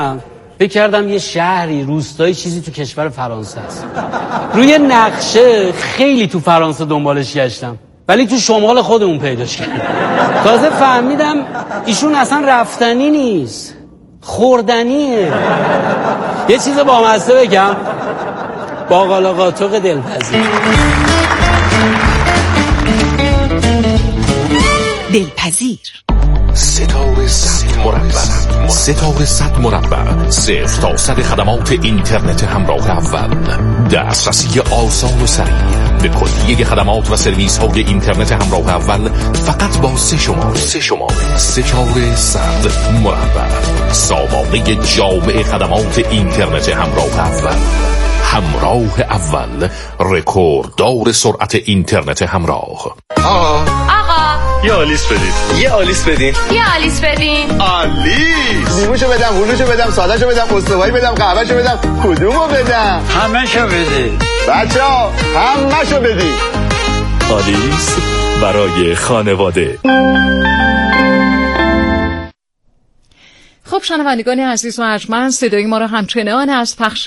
فکر کردم یه شهری روستایی چیزی تو کشور فرانسه است. روی نقشه خیلی تو فرانسه دنبالش گشتم ولی تو شمال خودمون پیداش کردم. تازه فهمیدم ایشون اصلا رفتنی نیست، خوردنیه. یه چیز بامزه بگم، باقالا قاتق دلپذیر. دلپذیر. ستاره 100 مربع. ستاره 100 مربع. 0 تا 100 خدمات اینترنت همراه اول. دسترسی آسان و سریع به کلیه خدمات و سرویس های اینترنت همراه اول فقط با 3 شماره. ستاره 100 مربع. سامانه جامع خدمات اینترنت همراه اول. همراه اول، رکورددار سرعت اینترنت همراه. آقا یه آلیس بدین. آلیس. لیموشو بدم، هلوشو بدم، سادهشو بدم، استوایی بدم، قهوهشو بدم، کدومو بدم؟ همشو بده. بچه‌ها همشو بدین. آلیس برای خانواده. خب شنوندگان عزیز و ارجمند، صدای ما را همچنان از پخش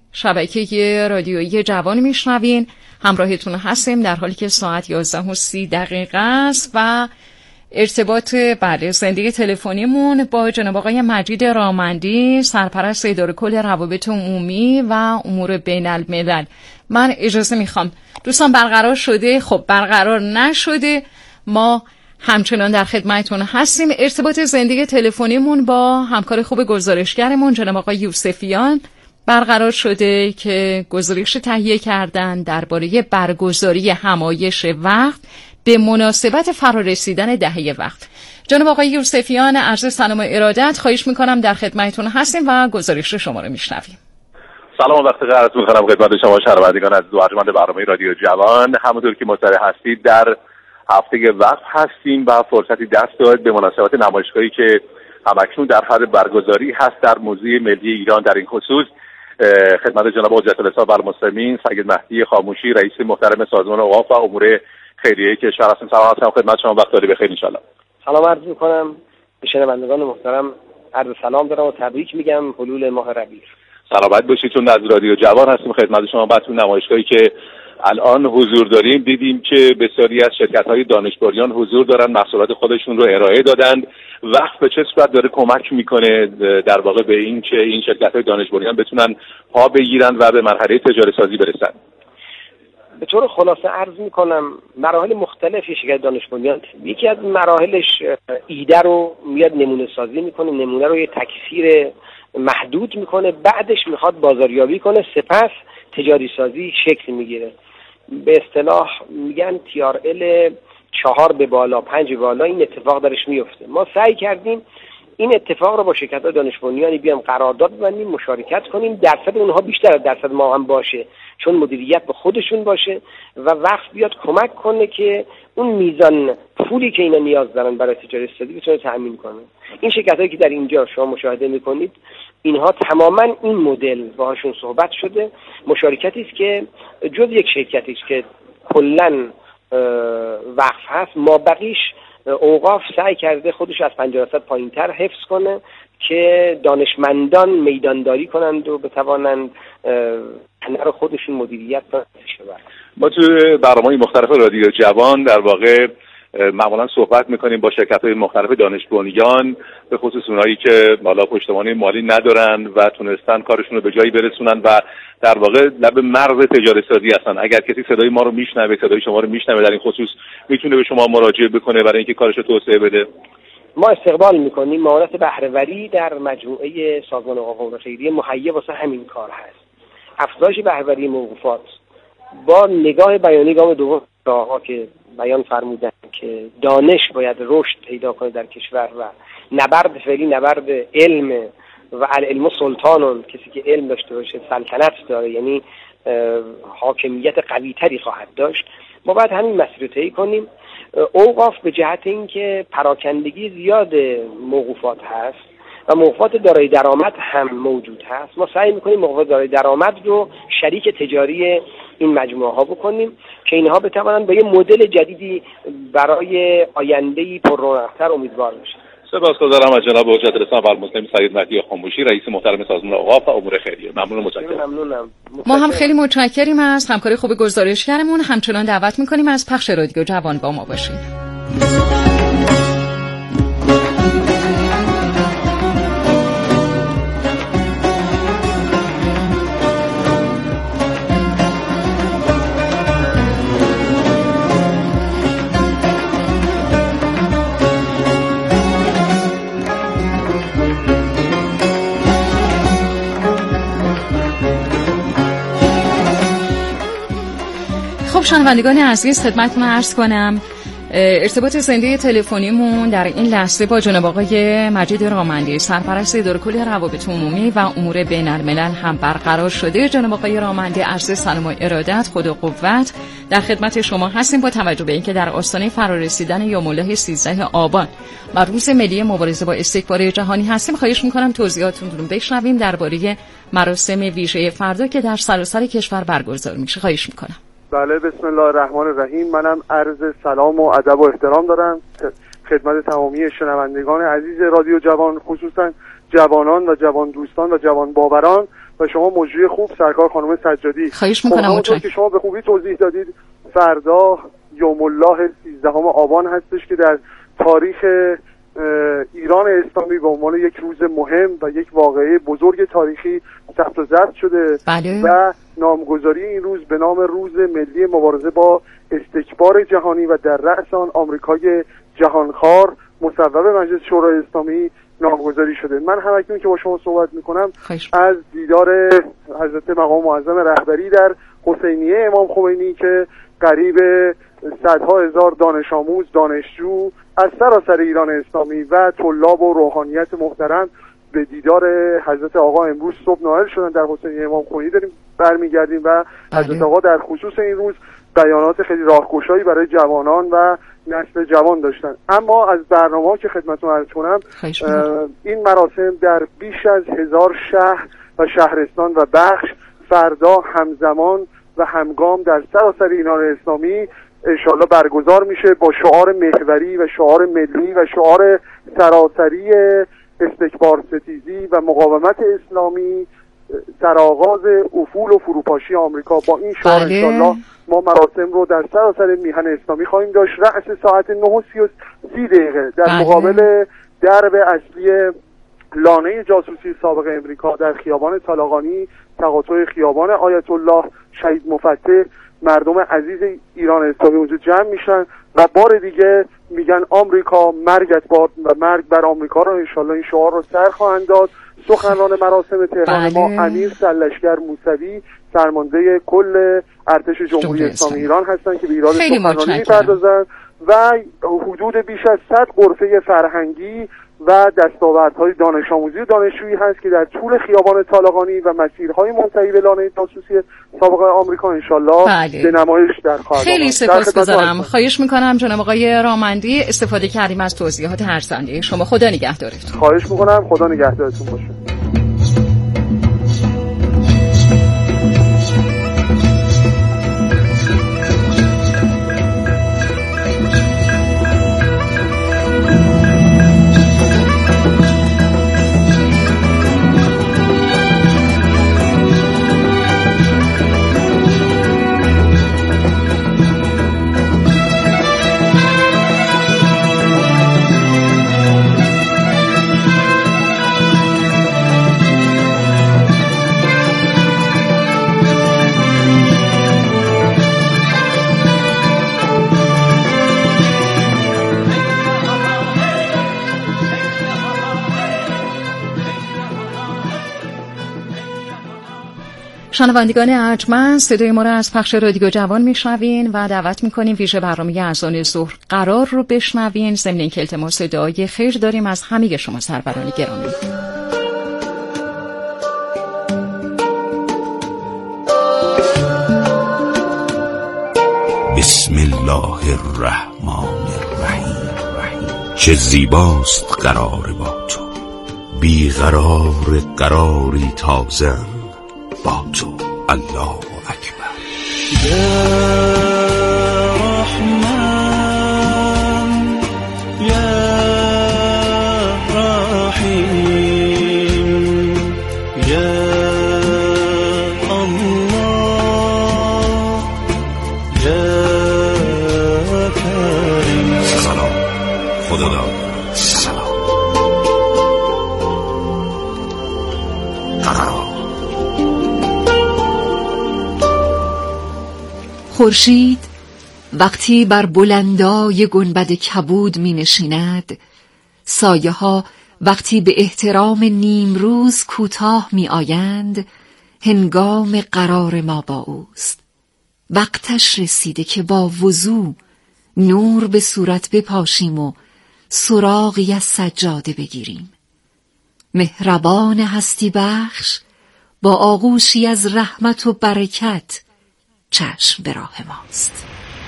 شبکه رادیویی جوان میشنوین. همراهتون هستیم در حالی که ساعت 11:30 است و ارتباط زنده تلفنیمون با جناب آقای مجید رامندی، سرپرست اداره کل روابط عمومی و امور بین الملل. من اجازه میخوام دوستان، برقرار شده، خب برقرار نشده، ما همچنان در خدمتتون هستیم. ارتباط زنده تلفنیمون با همکار خوب گزارشگرمون جناب آقای یوسفیان برقرار شده که گزارش تهیه کردن درباره برگزاری همایش وقت به مناسبت فرارسیدن دهه وقت. جناب آقای یوسفیان، عرض سلام و ارادت، خواهش میکنم در خدمتتون هستیم و گزارش شما رو میشنویم. سلام و وقت خیر عرض میکنم خدمت شما شنوندگان عزیز و ارجمند برنامه رادیو جوان. همونطور که مطلع هستید در هفته وقت هستیم و فرصتی دست داد به مناسبت نمایشگاهی که همکنون در حال برگزاری هست در موزه ملی ایران. در این خصوص خدمت جناب حجت الاسلام المسلمین سید مهدی خاموشی، رئیس محترم سازمان اوقاف و امور خیریه کشور هستم. سلام علیکم خدمت شما، وقت داری بخیر ان شاء الله. سلام عرض می‌کنم به شنوندگان محترم، عرض سلام دارم و تبریک میگم حلول ماه ربیع. سلامت باشید. چون از رادیو جوان هستیم خدمت شما. بعد تو نمایشگاهی که الان حضور داریم دیدیم که بسیاری از شرکت‌های دانشجویان حضور دارن، محصولات خودشون رو ارائه دادن. وقت به چه صورت داره کمک میکنه در واقع به این که این شرکت‌های دانشجویان بتونن پا بگیرن و به مرحله تجاری سازی برسن؟ به طور خلاصه عرض میکنم مراحل مختلفی شرکت دانشجویان، یکی از مراحلش ایده رو میاد نمونه سازی میکنه، نمونه رو یه تکثیر محدود میکنه، بعدش میخواد بازاریابی کنه، سپس تجاری سازی شکل میگیره. به اصطلاح میگن TRL 4 به بالا 5 به بالا این اتفاق درش میفته. ما سعی کردیم این اتفاق رو با شرکت‌های دانش بنیانی بیام قرارداد ببندیم، مشارکت کنیم، درصد اونها بیشتر از درصد ما هم باشه چون مدیریت به خودشون باشه و وقت بیاد کمک کنه که اون میزان پولی که اینا نیاز دارن برای تجاری سازی بتونه تامین کنه. این شرکت‌هایی که در اینجا شما مشاهده می‌کنید اینها تماما این مدل باهاشون صحبت شده. مشارکتی است که جز یک شرکتی است که کلاً وقف هست، ما بقیش اوقاف سعی کرده خودش از 50% پایین‌تر حفظ کنه که دانشمندان میدانداری کنند و بتوانند هنر خودشون مدیریت کنند. ما تو برنامه‌های مختلف رادیو جوان در واقع معمولا صحبت میکنیم با شرکت‌های مختلف دانش بنیان، به خصوص اونایی که بالا پشتوانه مالی ندارن و تونستن کارشون رو به جایی برسونن و در واقع لب مرز تجاری سازی هستن. اگر کسی صدای ما رو میشنوه، صدای شما رو میشنوه در این خصوص، میتونه به شما مراجعه بکنه برای اینکه کارش رو توسعه بده. ما استقبال میکنیم مهارت بهره‌وری در مجموعه سازمان اوقاف خیریه مهیا واسه همین کار هست. افزایش بهره‌وری موقوفات با نگاه بیانی گام دوم که بیان فرمودن که دانش باید رشد پیدا کنه در کشور و نبرد فعلی نبرد علم و العلم سلطانون، کسی که علم داشته باشه سلطنت داره، یعنی حاکمیت قوی تری خواهد داشت. ما باید همین مسیر رو طی کنیم. اوقاف به جهت اینکه پراکندگی زیاد موقوفات هست و موقوفات دارای درآمد هم موجود هست، ما سعی میکنیم موقوفات دارای درآمد رو شریک تجاری این مجموعه ها بکنیم که اینها بتوانند به یه مدل جدیدی برای آینده‌ای پررونق‌تر امیدوار بشن. سپاسگزارم از جناب حجت الاسلام والمسلمین سید مهدی خاموشی، رئیس محترم سازمان اوقاف و امور خیریه. ممنون، متشکرم. ما هم خیلی متشکریم از همکاری خوب گزارشگرمون. همچنان دعوت می‌کنیم از پخش رادیو جوان با ما باشید. شنوندگان عزیز خدمتتون عرض کنم ارتباط زنده تلفنیمون در این لحظه با جناب آقای مجید رامندی، سرپرست اداره کل روابط عمومی و امور بین الملل هم برقرار شده. جناب آقای رامندی، عرض سلام و ارادت، خود و قوت در خدمت شما هستیم با توجه به اینکه در آستانه فرارسیدن یوم الله 13 آبان و روز ملی مبارزه با استکبار جهانی هستیم. خواهش می‌کنم توضیحاتتون رو بشنویم درباره مراسم ویژه فردا که در سراسر کشور برگزار میشه. خواهش می‌کنم. بله، بسم الله الرحمن الرحیم. منم عرض سلام و ادب و احترام دارم خدمت تمامی شنوندگان عزیز رادیو جوان، خصوصا جوانان و جوان دوستان و جوان باوران و شما مجری خوب سرکار خانم سجادی. خواهش می‌کنم. همونطور که شما به خوبی توضیح دادید، فردا یوم الله 13 آبان هستش که در تاریخ ایران اسلامی به عنوان یک روز مهم و یک واقعه بزرگ تاریخی ثبت و ضبط شده. بله. و نامگذاری این روز به نام روز ملی مبارزه با استکبار جهانی و در رأس آن آمریکای جهانخوار مصوب مجلس شورای اسلامی نامگذاری شده. من هم اکنون که با شما صحبت میکنم از دیدار حضرت مقام معظم رهبری در حسینیه امام خمینی که قریب صدها هزار دانش آموز، دانشجو از سراسر ایران اسلامی و طلاب و روحانیت محترم به دیدار حضرت آقا امروز صبح نائل شدن در حسینیه امام خمینی داریم برمیگردیم و حضرت آقا در خصوص این روز بیانات خیلی راهگشایی برای جوانان و نسل جوان داشتن. اما از برنامه‌ها که خدمتتون عرض کنم، این مراسم در بیش از 1000 شهر و شهرستان و بخش فردا همزمان و همگام در سراسر ایران اسلامی انشالله برگزار میشه با شعار محوری و شعار ملی و شعار سراسری استکبار ستیزی و مقاومت اسلامی، سرآغاز افول و فروپاشی آمریکا. با این شعار انشالله ما مراسم رو در سراسر میهن اسلامی خواهیم داشت. رأس ساعت 9:30 در مقابل درب اصلی لانه جاسوسی سابق امریکا در خیابان طالقانی، تقاطع خیابان آیت الله شهید مفتح، مردم عزیز ایران اسلامی اونجا جمع میشن و بار دیگه میگن آمریکا مرگت باد و مرگ بر آمریکا رو انشالله این شعار رو سر خواهند داد. سخنران مراسم تهران ما امیر سرلشکر موسوی، فرمانده کل ارتش جمهوری اسلامی ایران هستن که به ایراد سخنرانی میپردازن و حدود بیش از 100 غرفه فرهنگی و دستاوردهای دانش آموزی و دانشجویی هست که در طول خیابان طالقانی و مسیرهای منتهی به لانه جاسوسی سابق آمریکا انشالله به نمایش در خواهد آمد. خیلی سپاسگزارم. خواهش میکنم جناب آقای رامندی استفاده کردیم از توضیحات ارزنده شما. خدا نگهدارتون. خواهش میکنم. خدا نگهدارتون باشه. شنوندگان ارجمند، صدای ما را از پخش رادیو جوان میشنوین و دعوت میکنیم ویژه برنامه اذان ظهر قرار رو بشنوین. ضمن اینکه التماس دعای خیر داریم از همه شما سروران گرامی. بسم الله الرحمن الرحیم. چه زیباست قرار با تو، بیقرار قراری تازه با تو. الله اکبر. یا رحمان یا سلام خدا داد. سلام خورشید وقتی بر بلندای گنبد کبود می نشیند، سایه ها وقتی به احترام نیمروز کوتاه می آیند، هنگام قرار ما با اوست. وقتش رسیده که با وضو نور به صورت بپاشیم و سراغی از سجاده بگیریم. مهربان هستی بخش با آغوشی از رحمت و برکت چشم به راه ماست.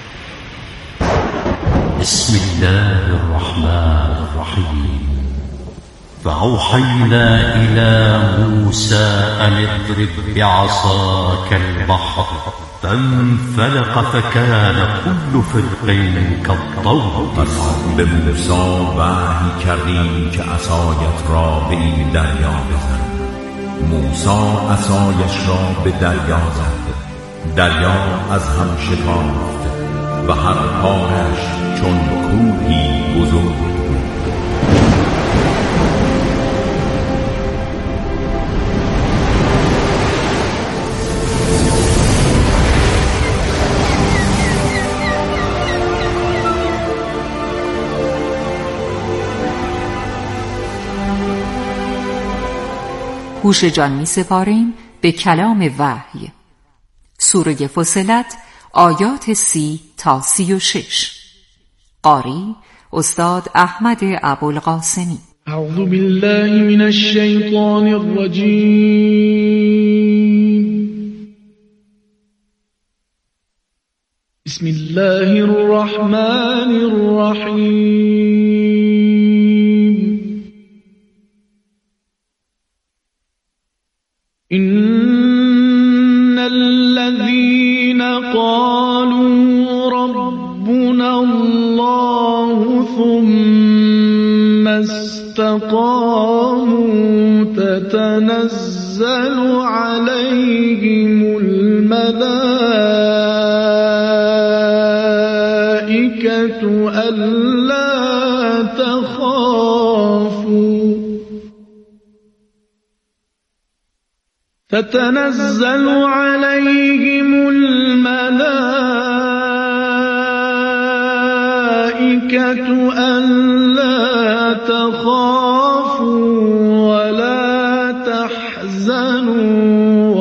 بسم الله الرحمن الرحیم فأوحینا إلى موسى أن اضرب بعصاك البحر فانفلق فكان كل فرق كالطود. به موسی وحی کردیم که عصایت را به این دریا بزن. موسی عصایش را به دریا زد، دریا از هم شکافت و هر پارش چون کوهی بزرگ بود. گوش جان می سپاریم به کلام وحی. سوره فصلت آیات 30 تا 36. قاری استاد احمد ابوالقاسمی. اعوذ بالله من الشیطان الرجیم. بسم الله الرحمن الرحیم. إن الذين قالوا ربنا الله ثم استقاموا تتنزل عليهم الملائكة ألا تخافوا تتنزل عليهم الملائكة ألا تخافوا ولا تحزنوا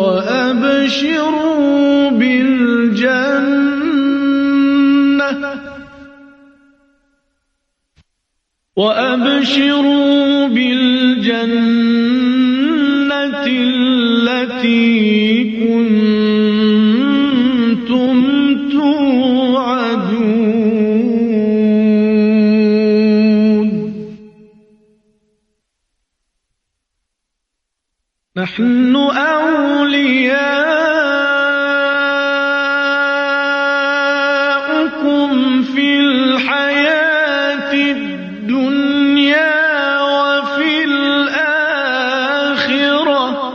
وأبشروا بالجنة التي كنتم توعدون. نحن أولياؤكم في الحياة الدنيا وفي الآخرة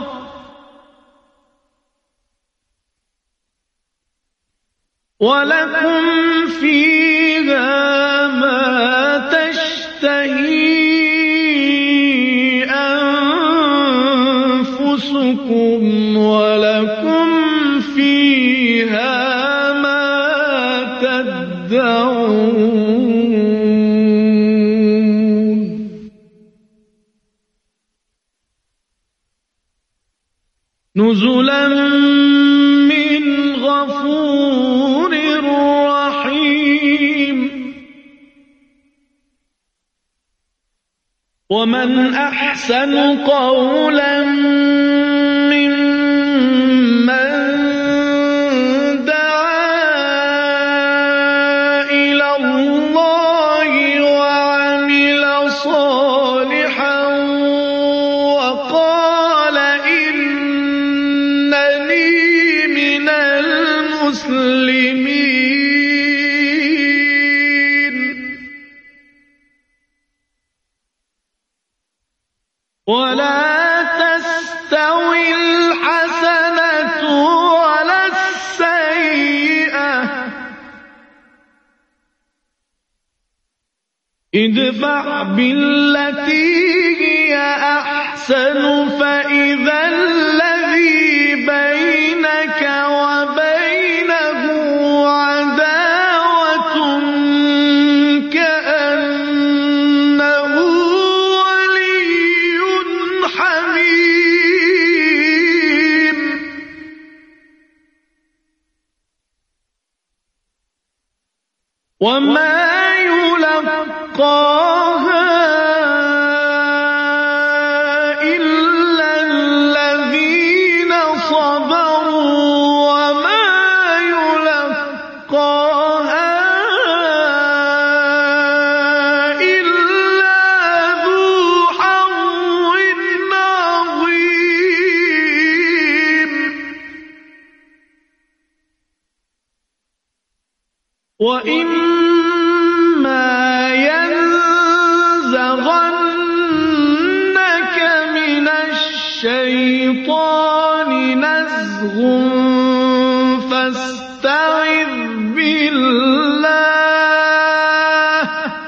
ولكم فيها ما تشتهي أنفسكم ولكم فيها ما تدعون. نزلا من غفور رحيم. ومن أحسن قولا ممن دعا إلى الله وعمل صالحا وقال إنني من المسلمين. ولا تستوي ادفع بالتي هي أحسن فإذا الذي بينك وبينه عداوة كأنه ولي حميم وما يلقاها إلا الذين صبروا وما يلقاها إلا ذو حظ عظيم وإما ينزغنك من الشيطان نزغ فاستعذ بالله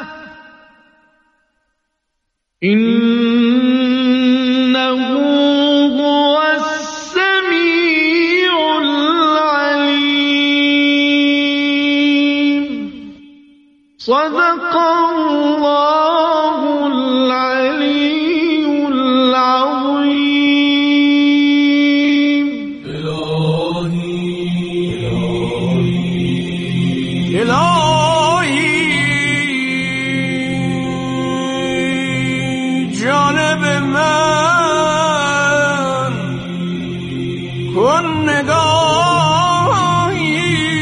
إنه هو السميع العليم. صدق الله العلي العظيم. الهی جانب من کن نگاهی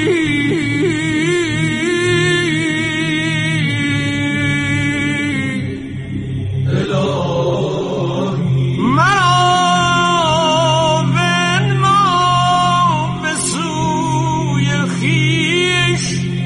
مرا بنما به سوی خویش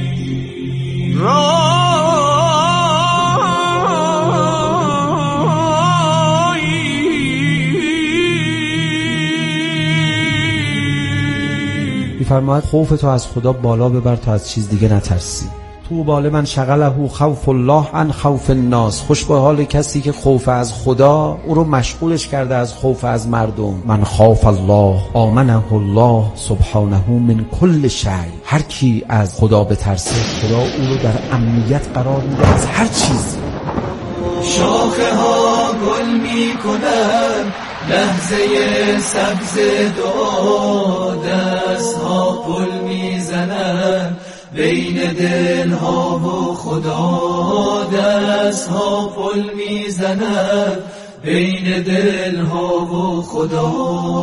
می‌فرماید خوف تو از خدا بالا ببر تا از چیز دیگه نترسی. تو باله من شغله خوف الله عن خوف الناس. خوش به حال کسی که خوف از خدا او رو مشغولش کرده از خوف از مردم. من خاف الله آمنه الله سبحانه من کل شیء. هر کی از خدا بترسه خدا او رو در امنیت قرار میده از هر چیزی. شاخه ها گل می کنن لحظه سبز دعا، دست ها پل می زنن بین دل ها و خدا، دست ها پل می زنن بین دل ها و خدا.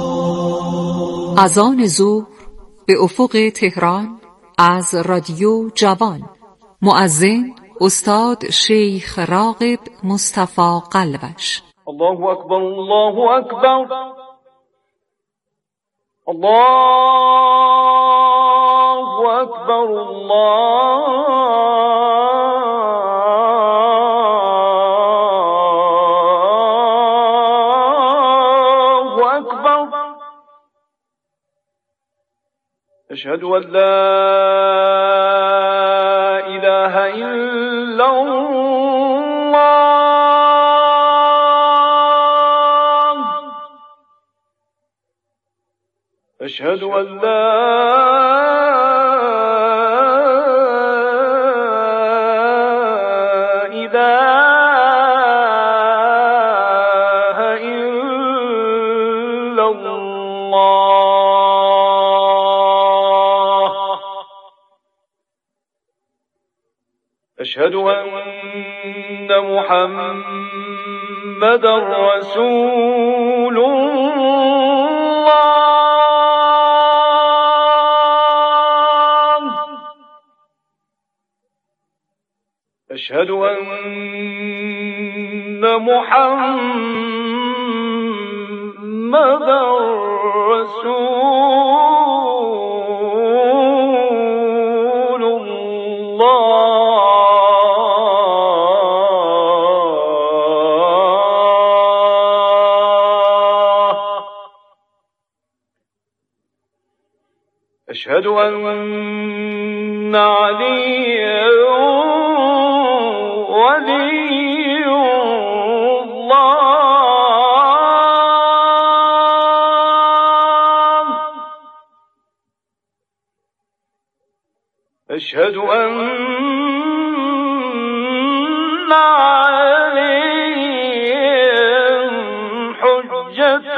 اذان ظهر به افق تهران از رادیو جوان. مؤذن استاد شیخ راغب مصطفی قلبش. الله أكبر الله أكبر الله أكبر الله أكبر. أشهد أن لا إله إلا الله. أشهد أن لا إله إلا الله. أشهد أن محمدا رسول الله. أشهد أن محمدا رسول الله. أشهد أن عليا ولي أشهد أن عليهم حجة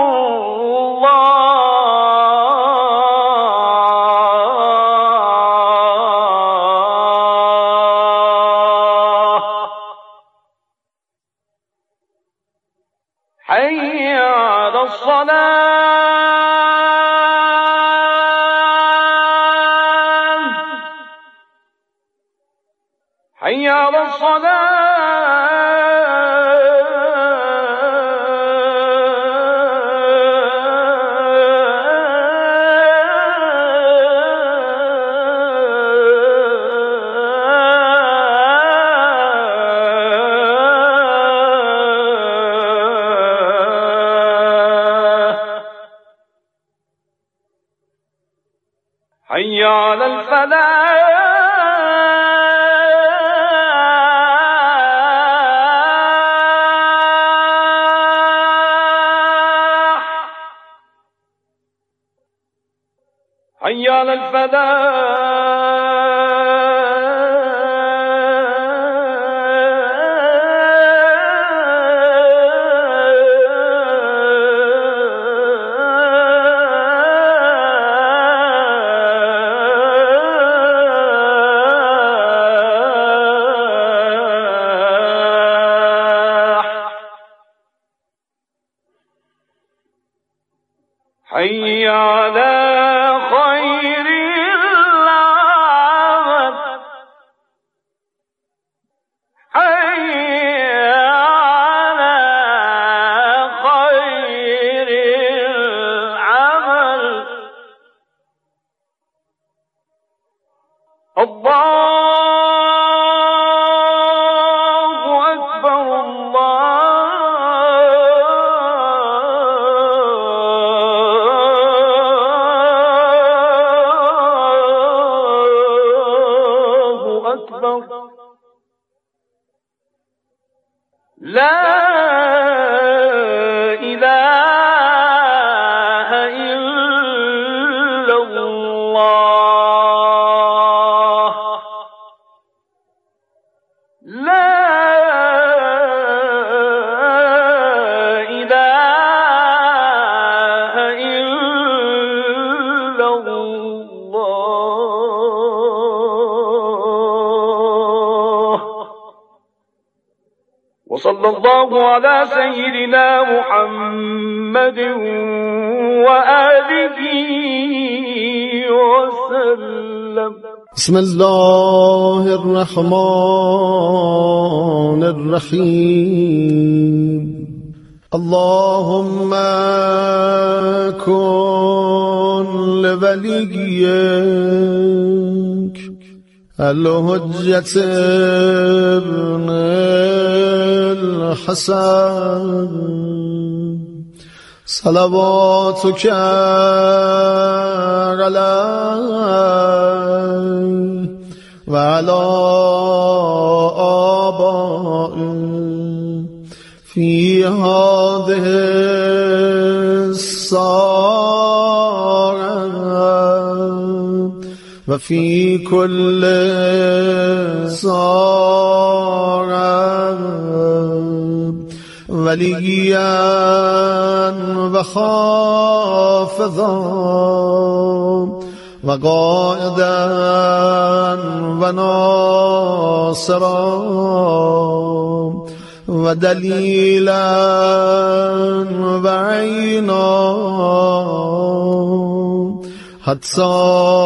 الله حي على الصلاة حي على حي على الفلاح حي على حي على خير العمل حي على خير العمل الله أكبر لا إله إلا الله لا إله إلا الله وصلى الله على سيدنا محمد وآله وسلم. بسم الله الرحمن الرحيم. اللهم كن لوليك الحجة ابن الحسن صلواتك عليه وعلى آبائه في هذه الساعة وفي كل ساعة وليا وخافضا وقائدا وناصرا ودليلا وعينا حتى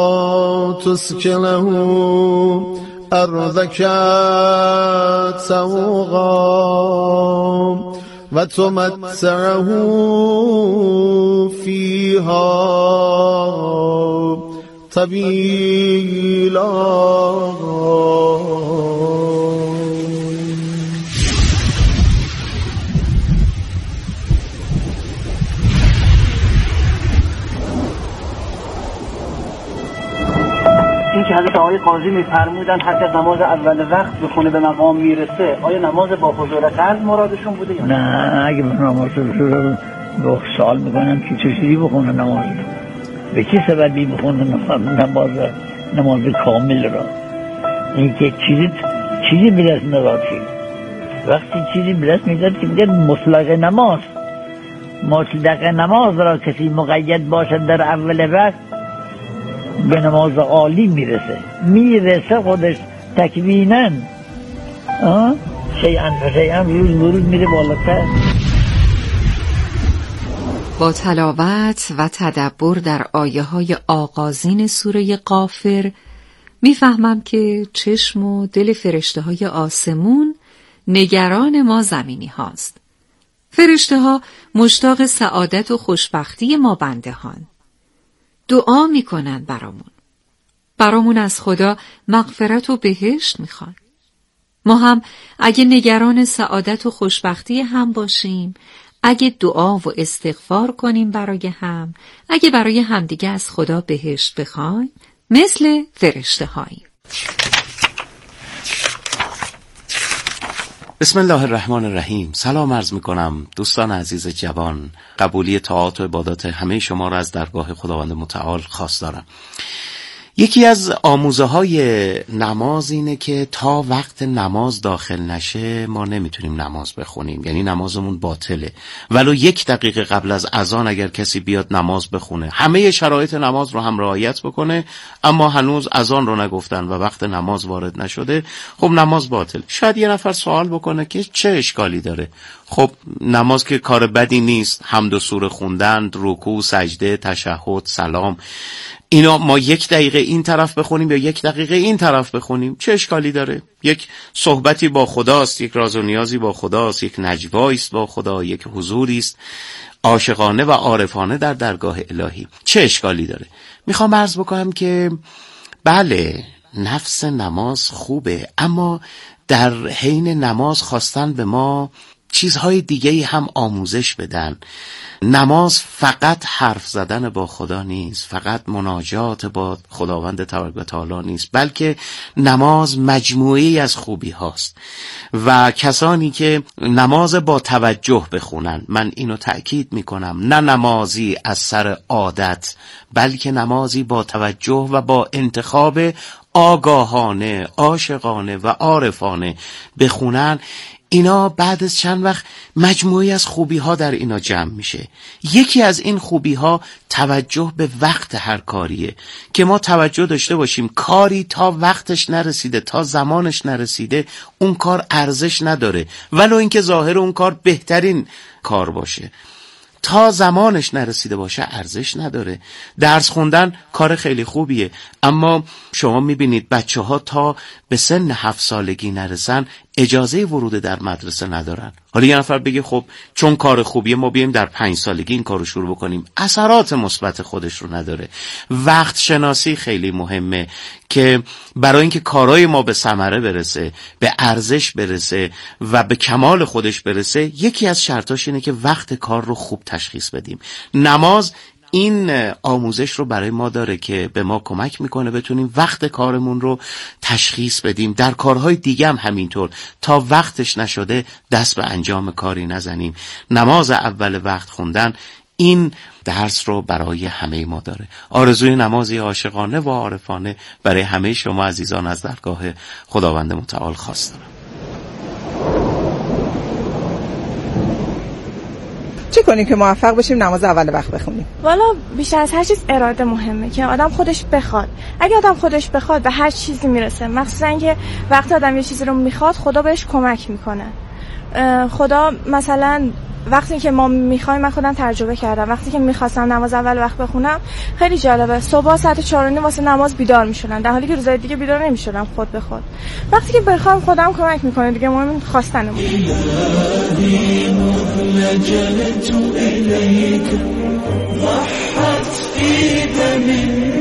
تسكنه أرضك سوغا وتمتعه فيها طويلا. این که حضرت آقای قاضی می‌فرمودن حتی نماز اول وقت بخونه به مقام میرسه، آیا نماز با حضور قلب مرادشون بوده یا نه؟ اگه نماز حضور رو سوال میکنم که چه چیزی بخونه نماز، به چه سببی بخونه نماز، نماز کامل را. این که چیزی میرسونه راستی، وقتی چیزی میرسه میداد که میگه مطلق نماز را کسی مقید باشد در اول وقت به نماز عالی میرسه خودش تکویناً شیئا روز میره بالاتر. با تلاوت و تدبر در آیه‌های آغازین سوره غافر میفهمم که چشم و دل فرشته‌های آسمون نگران ما زمینی هاست. فرشته‌ها مشتاق سعادت و خوشبختی ما بندهان. دعا میکنن برامون از خدا مغفرت و بهشت میخوان. ما هم اگه نگران سعادت و خوشبختی هم باشیم، اگه دعا و استغفار کنیم برای هم، اگه برای همدیگه از خدا بهشت بخوایم، مثل فرشته هاییم. بسم الله الرحمن الرحیم. سلام عرض میکنم دوستان عزیز جوان. قبولی طاعات و عبادات همه شما را از درگاه خداوند متعال خواستارم. یکی از آموزه های نماز اینه که تا وقت نماز داخل نشه ما نمیتونیم نماز بخونیم، یعنی نمازمون باطله. ولو 1 دقیقه قبل از اذان اگر کسی بیاد نماز بخونه، همه شرایط نماز رو هم رعایت بکنه، اما هنوز اذان رو نگفتن و وقت نماز وارد نشده، خب نماز باطل. شاید یه نفر سوال بکنه که چه اشکالی داره؟ خب نماز که کار بدی نیست، حمد و سوره خوندن، رکوع، سجده، تشهد، سلام، اینا ما 1 دقیقه این طرف بخونیم یا 1 دقیقه این طرف بخونیم، چه اشکالی داره؟ یک صحبتی با خداست، یک راز و نیازی با خداست، یک نجوایی است با خدا، یک حضوری است عاشقانه و عارفانه در درگاه الهی، چه اشکالی داره؟ میخوام عرض بکنم که بله نفس نماز خوبه، اما در حین نماز خواستن به ما چیزهای دیگه هم آموزش بدن. نماز فقط حرف زدن با خدا نیست، فقط مناجات با خداوند تبارک و تعالی نیست، بلکه نماز مجموعی از خوبی هاست و کسانی که نماز با توجه بخونن، من اینو تأکید میکنم، نه نمازی از سر عادت، بلکه نمازی با توجه و با انتخاب آگاهانه، عاشقانه و عارفانه بخونن، اینا بعد از چند وقت مجموعی از خوبی ها در اینا جمع میشه. یکی از این خوبی ها توجه به وقت هر کاریه که ما توجه داشته باشیم کاری تا وقتش نرسیده، تا زمانش نرسیده، اون کار ارزش نداره، ولو اینکه ظاهر اون کار بهترین کار باشه، تا زمانش نرسیده باشه ارزش نداره. درس خوندن کار خیلی خوبیه، اما شما میبینید بچه ها تا به سن 7 سالگی نرسن اجازه ورود در مدرسه ندارن. حالا یه نفر بگه خب چون کار خوبیه ما بیایم در 5 سالگی این کارو شروع بکنیم، اثرات مثبت خودش رو نداره. وقت شناسی خیلی مهمه که برای اینکه کارهای ما به ثمره برسه، به ارزش برسه و به کمال خودش برسه، یکی از شرطاش اینه که وقت کار رو خوب تشخیص بدیم. نماز این آموزش رو برای ما داره که به ما کمک میکنه بتونیم وقت کارمون رو تشخیص بدیم. در کارهای دیگه هم همینطور، تا وقتش نشده دست به انجام کاری نزنیم. نماز اول وقت خوندن این درس رو برای همه ما داره. آرزوی نمازی عاشقانه و عارفانه برای همه شما عزیزان از درگاه خداوند متعال خواستم. چه کنیم که موفق بشیم نماز اول وقت بخونیم؟ والا بیشتر از هر چیز اراده مهمه، که آدم خودش بخواد. اگه آدم خودش بخواد به هر چیزی میرسه، مخصوصا که وقتی آدم یه چیزی رو میخواد خدا بهش کمک میکنه. خدا مثلا وقتی که ما میخوایم، من خودم تجربه کردم، وقتی که میخواستم نماز اول وقت بخونم خیلی جالبه، صبح ساعت 4:30 واسه نماز بیدار میشدم، در حالی که روزهای دیگه بیدار نمیشدم خود به خود. وقتی که بخوام خودم کمک میکنه دیگه، مهم خواستنمونه. ضحت في دم